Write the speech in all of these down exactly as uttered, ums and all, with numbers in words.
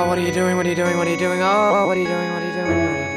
what are you doing? What are you doing? What are you doing? Oh, what are you doing? What are you doing? What are you doing?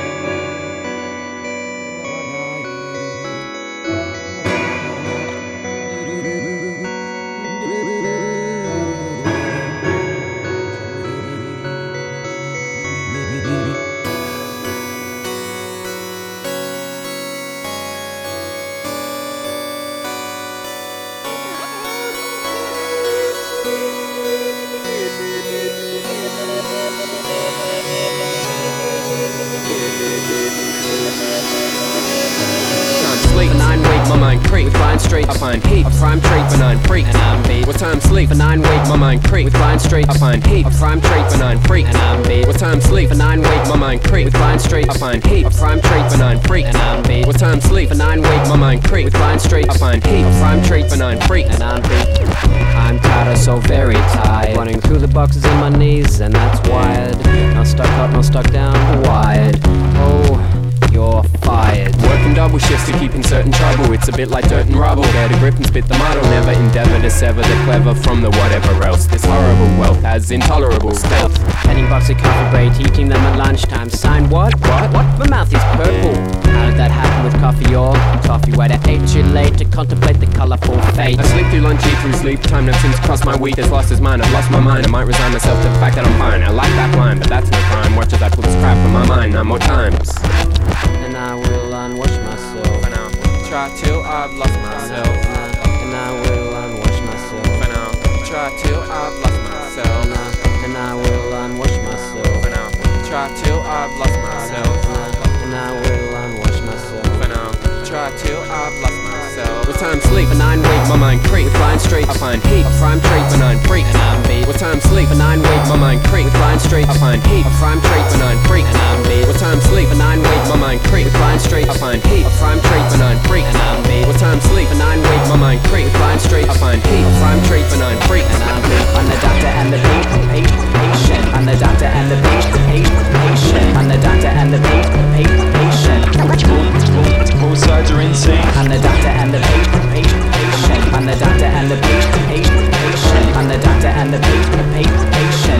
Sleep for nine weeks, my mind creep with blind streets. I find heaps of prime treats for nine freaks, and I'm beat. What time sleep for nine weeks, my mind creep with blind streets. I find heaps of prime treats for nine freaks, and I'm beat. What time sleep for nine weeks, my mind creep with blind streets. I find heaps of prime treats for nine freaks, and I'm beat. What time sleep for nine weeks, my mind creep with blind streets. I find heaps of prime treats for nine freaks, and I'm beat. I'm tired, so very tired, running through the boxes in my knees, and that's wired. Not stuck up, not stuck down, wired. Oh, you're fired. Working double shifts to keep in certain trouble. It's a bit like dirt and rubble. Dare to grip and spit the muddle. Never endeavor to sever the clever from the whatever else. This horrible wealth has intolerable stealth. Penny box of coffee break, eating them at lunchtime. Sign what? What? What? My mouth is purple. How did that happen with coffee or toffee? Wait, I ate you late to contemplate the colourful fate. I sleep through lunch, eat through sleep. Time that seems to cross my week has lost his mind. I've lost my mind. I might resign myself to the fact that I'm fine. I like that line, but that's no crime. Watch as I pull this crap from my mind nine more times. And I will unwash myself. And I'll try till I've lost myself. And I will unwash myself. And I'll try till I've lost myself. And I, and I will unwash myself. And I'll try till I've lost myself. And I will unwash myself. And I'll try till I've lost myself. What time sleep for nine weeks, my mind creep with blind streets. I find heaps of prime treats for nine freaks, and I'm beat. What time sleep for nine weeks, my mind creep with blind streets. I find heaps of prime treats for nine freaks, and I'm beat. What time sleep for nine weeks, my mind creep with blind streets. I find heaps of prime treats for nine freaks, and I'm beat. What time sleep for nine weeks, my mind creep with blind streets. I find heaps of prime treats for nine freaks, and I'm beat. I'm the doctor and the beat, patient. I'm the doctor and the beat, patient. I'm the doctor and the beat, patient. Both sides are insane. I'm the doctor and the beat, patient. I'm the doctor and the beat, patient. I'm the doctor and the beat, patient.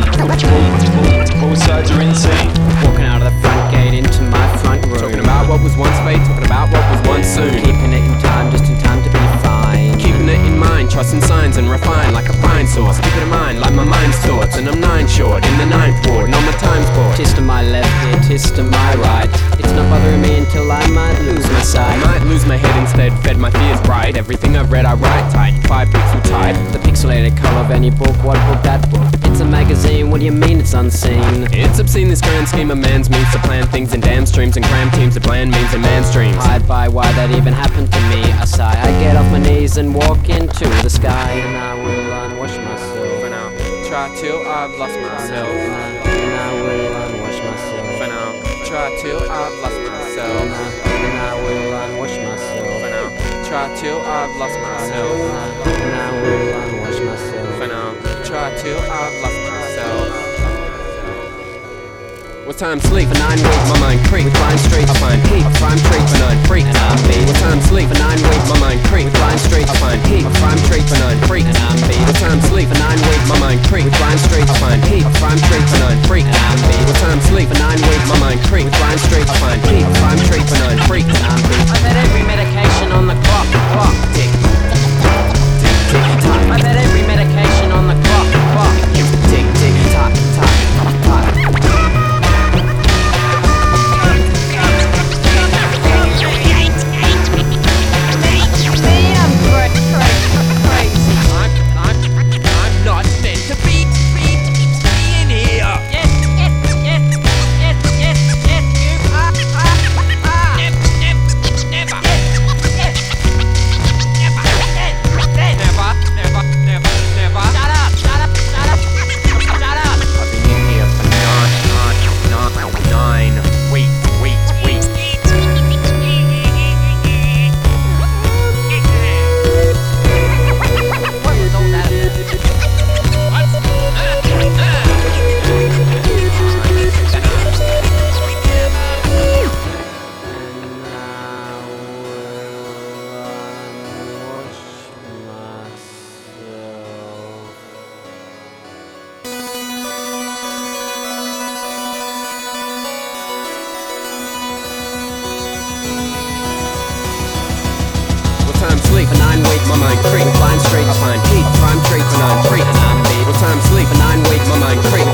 Both sides are insane. Walking out of the front gate into my front room. Talking about what was once fate, talking about what was once soon. Keeping it in time, just in time to be fine. Keeping it in mind, trusting signs and refine like a fine sauce. Keep it in mind, like my mind's thoughts. And I'm nine short in the ninth ward, and on my time's board. Tis to my left ear, tis to my right. It's not bothering me until I might lose my sight. I might lose my head instead, fed my fears bright. Everything I've read I write tight, five pixel tight. The pixelated colour of any book, what book, that book. It's a magazine, what do you mean it's unseen? It's obscene, this grand scheme of man's means to plan things in damn streams and cram teams of bland memes and man streams. Hide by why that even happened to me, I sigh. I get off my knees and walk into the sky. And I will unwash myself. And I'll try till I've lost myself. And I, and I will unwash myself. And I'll try till I've lost myself. And I, and I will unwash myself. And I'll try till I've lost myself. And I, and I will unwash myself. And I'll try till I've lost myself. What time sleep for nine weeks, my mind creep with blind streets. I find heaps of prime treats for nine freaks, and I'm beat. What time sleep for nine weeks, my mind creep with blind streets. I find heaps of prime treats for nine freaks, and I'm beat. What time sleep for nine weeks, my mind creep with blind streets. I find heaps of prime treats for nine freaks, and I'm beat. What time sleep for nine weeks, my mind creep with blind streets. I find heaps of prime treats for nine freaks, and I'm beat. I've had every medication on the clock, clock, tick, tick, tick, tock. I've had every medication on the clock, clock, tick, tick, tick, tock, tock, tock. Crazy. I'm, I'm, I'm not meant to be mind creep. With blind straight, I find heat. A prime trait, benign freak, and I'm beat. What time sleep? A nine week, my mind creep.